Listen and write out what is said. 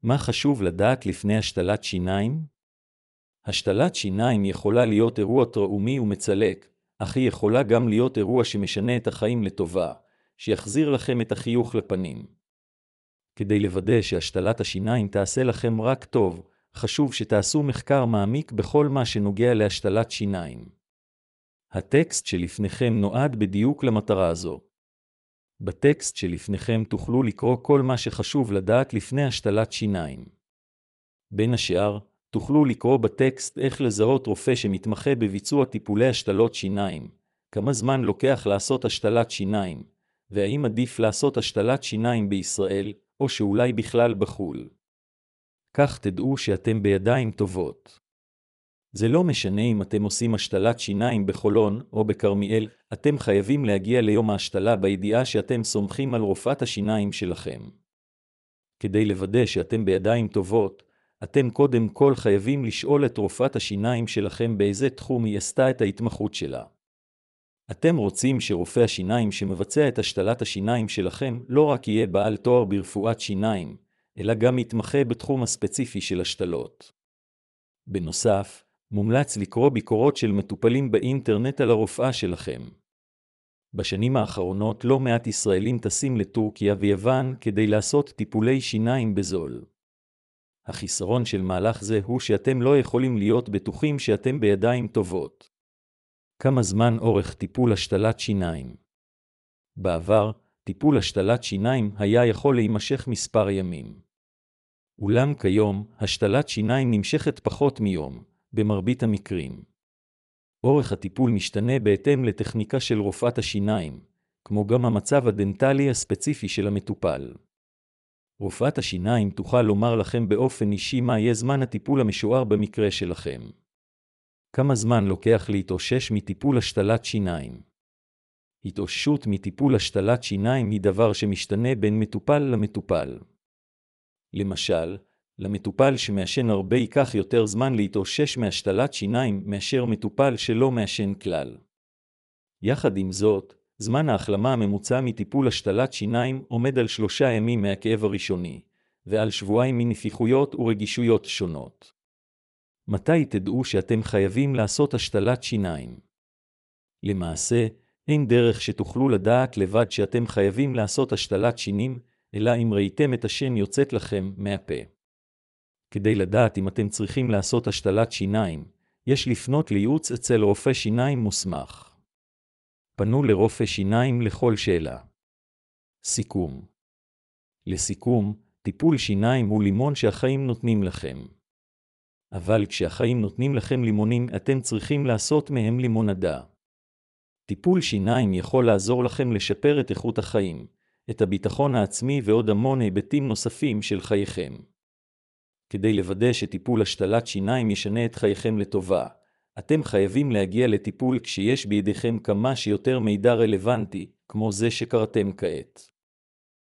מה חשוב לדעת לפני השתלת שיניים? השתלת שיניים יכולה להיות אירוע טראומי ומצלק, אך היא יכולה גם להיות אירוע שמשנה את החיים לטובה, שיחזיר לכם את החיוך לפנים. כדי לוודא שהשתלת השיניים תעשה לכם רק טוב, חשוב שתעשו מחקר מעמיק בכל מה שנוגע להשתלת שיניים. הטקסט שלפניכם נועד בדיוק למטרה הזו. בטקסט שלפניכם תוכלו לקרוא כל מה שחשוב לדעת לפני השתלת שיניים. בין השאר, תוכלו לקרוא בטקסט איך לזהות רופא שמתמחה בביצוע טיפולי השתלות שיניים, כמה זמן לוקח לעשות השתלת שיניים, והאם עדיף לעשות השתלת שיניים בישראל, או שאולי בכלל בחו"ל. כך תדעו שאתם בידיים טובות. זה לא משנה אם אתם עושים השתלת שיניים בחולון או בכרמיאל, אתם חייבים להגיע ליום ההשתלה בידיעה שאתם סומכים על רופאת השיניים שלכם. כדי לוודא שאתם בידיים טובות, אתם קודם כל חייבים לשאול את רופאת השיניים שלכם באיזה תחום היא עשתה את ההתמחות שלה. אתם רוצים שרופא השיניים שמבצע את השתלת השיניים שלכם לא רק יהיה בעל תואר ברפואת שיניים, אלא גם יתמחה בתחום הספציפי של השתלות. בנוסף, מומלץ לקרוא ביקורות של מטופלים באינטרנט על הרופאה שלכם. בשנים האחרונות לא מעט ישראלים טסים לטורקיה ויוון כדי לעשות טיפולי שיניים בזול. החיסרון של מהלך זה הוא שאתם לא יכולים להיות בטוחים שאתם בידיים טובות. כמה זמן אורך טיפול השתלת שיניים? בעבר, טיפול השתלת שיניים היה יכול להימשך מספר ימים. אולם כיום, השתלת שיניים נמשכת פחות מיום, במרבית המקרים. אורך הטיפול משתנה בהתאם לטכניקה של רופאת השיניים, כמו גם המצב הדנטלי הספציפי של המטופל. רופאת השיניים תוכל לומר לכם באופן אישי מה יהיה זמן הטיפול המשוער במקרה שלכם. כמה זמן לוקח להתאושש מטיפול השתלת שיניים? התאוששות מטיפול השתלת שיניים היא דבר שמשתנה בין מטופל למטופל. למשל, למטופל שמעשן הרבה ייקח יותר זמן להתאושש מהשתלת שיניים מאשר מטופל שלא מעשן כלל. יחד עם זאת, זמן ההחלמה הממוצע מטיפול השתלת שיניים עומד על 3 ימים מהכאב הראשוני, ועל 2 שבועות מנפיחויות ורגישויות שונות. מתי תדעו שאתם חייבים לעשות השתלת שיניים? למעשה, אין דרך שתוכלו לדעת לבד שאתם חייבים לעשות השתלת שיניים, אלא אם ראיתם את השן יוצאת לכם מהפה. כדי לדעת אם אתם צריכים לעשות השתלת שיניים, יש לפנות לייעוץ אצל רופא שיניים מוסמך. פנו לרופא שיניים לכל שאלה. סיכום. לסיכום, טיפול שיניים הוא לימון שהחיים נותנים לכם. אבל כשהחיים נותנים לכם לימונים, אתם צריכים לעשות מהם לימונדה. טיפול שיניים יכול לעזור לכם לשפר את איכות החיים, את הביטחון העצמי ועוד המון היבטים נוספים של חייכם. כדי לוודא שטיפול השתלת שיניים ישנה את חייכם לטובה, אתם חייבים להגיע לטיפול כשיש בידיכם כמה שיותר מידע רלוונטי, כמו זה שקראתם כעת.